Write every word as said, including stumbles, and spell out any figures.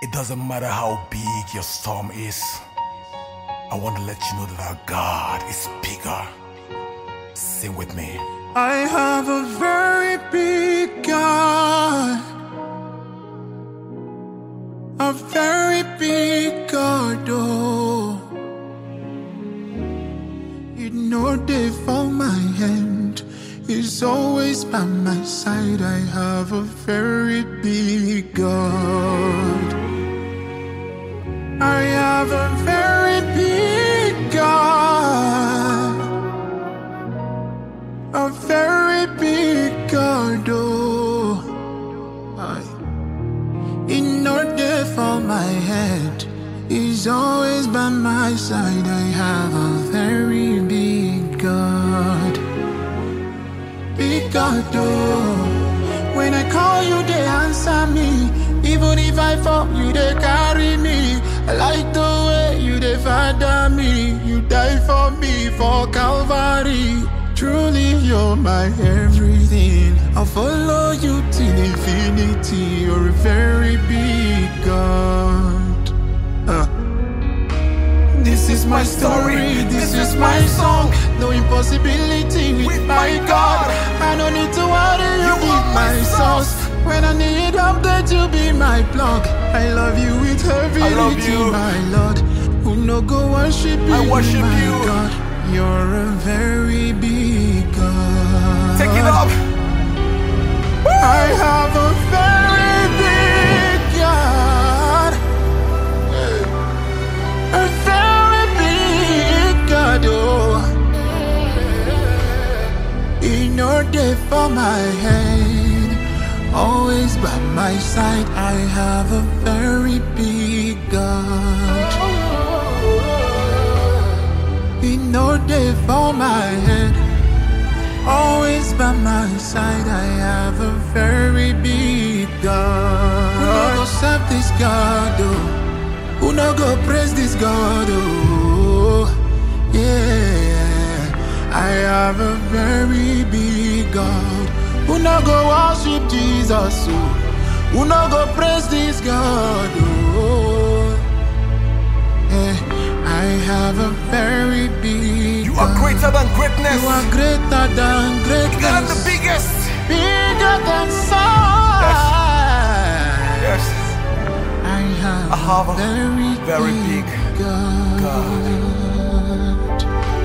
It doesn't matter how big your storm is. I want to let you know that our God is bigger. Sing with me. I have a very big God, a very big God, oh. You know they for my hand, He's always by my side. I have a very big God. I have a very big God, a very big God, oh. I, in order for my head, He's always by my side. I have a very big God, big God, oh. When I call you, they answer me. Even if I fall, you they carry me. I like the way you they father me. You die for me for Calvary. Truly, you're my everything. I'll follow you till infinity. You're a very big God. Uh. This is my story, this is my song. No impossibility with, with my God. I don't need to worry, you be my source. When I need update, you be my plug. I love you with everything, my Lord. Who no go worship you, I worship my you. God. You're a very big God. Take it up. I have a very big God, a very big God, oh. In order for my hand, always by my side, I have a very big God. In order for my head, always by my side, I have a very big God. Who no go serve this God, oh? Who no go praise this God, oh? Yeah, I have a very big God. Who no go worship Jesus, oh? Who no go praise this God, oh? Yeah, I have a very big You are greater than greatness. You are greater than greatness. Bigger than the biggest. Bigger than size. Yes. Yes. I have, I have a very, very big, big God. God.